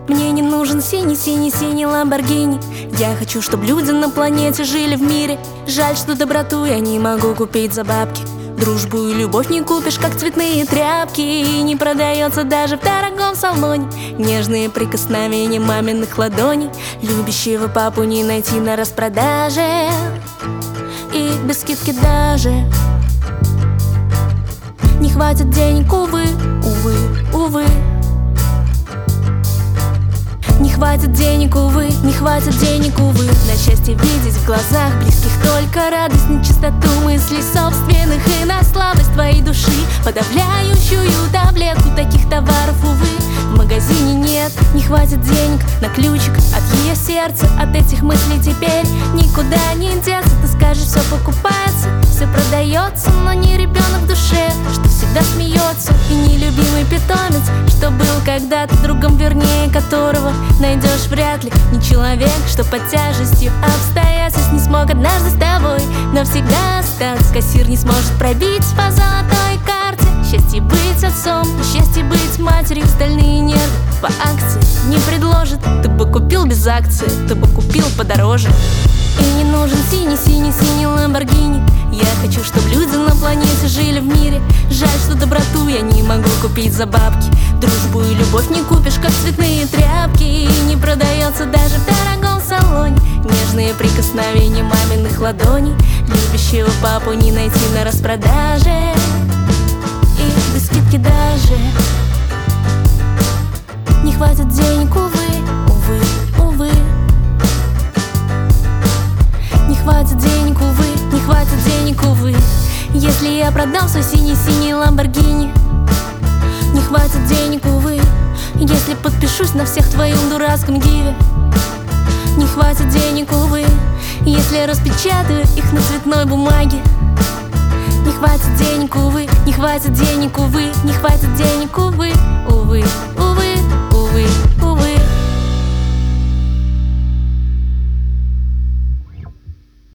Мне не нужен синий-синий-синий Ламборгини. Я хочу, чтобы люди на планете жили в мире. Жаль, что доброту я не могу купить за бабки. Дружбу и любовь не купишь, как цветные тряпки. И не продается даже в дорогом салоне. Нежные прикосновения маминых ладоней. Любящего папу не найти на распродаже. И без скидки даже. Не хватит денег, увы, увы, увы. Не хватит денег, увы, не хватит денег, увы. На счастье видеть в глазах близких только радость, нечистоту мыслей собственных и на слабость твоей души. Подавляющую таблетку таких товаров, увы, в магазине нет. Не хватит денег на ключик от ее сердца. От этих мыслей теперь никуда не деться. Ты скажешь, все покупается, все продается, но не ребенок в душе, что всегда смеется. И нелюбимый питомец, что был когда-то другом, вернее которого найдешь вряд ли. Не человек, что под тяжестью обстоятельств не смог однажды с тобой навсегда остаться. Кассир не сможет пробить по золотой карте. Счастье быть отцом, счастье быть матерью. Стальные нервы по акции не предложит. Ты бы купил без акции, ты бы купил подороже. И не нужен синий-синий-синий Ламборгини. Я хочу, чтобы люди на планете жили в мире. Жаль, что доброту я не могу купить за бабки. Дружбу и любовь не купишь, как цветные тряпки. И не продается даже в дорогом салоне. Нежные прикосновения маминых ладоней. Любящего папу не найти на распродаже. И без скидки даже. Не хватит денег, увы, увы, увы. Не хватит денег, увы, не хватит денег, увы. Если я продам свой синий-синий Ламборгини. Не хватит денег, увы. Если подпишусь на всех твоем дурацком гиве. Не хватит денег, увы. Если распечатаю их на цветной бумаге. Не хватит денег, увы, не хватит денег, увы. Не хватит денег, увы, увы, увы.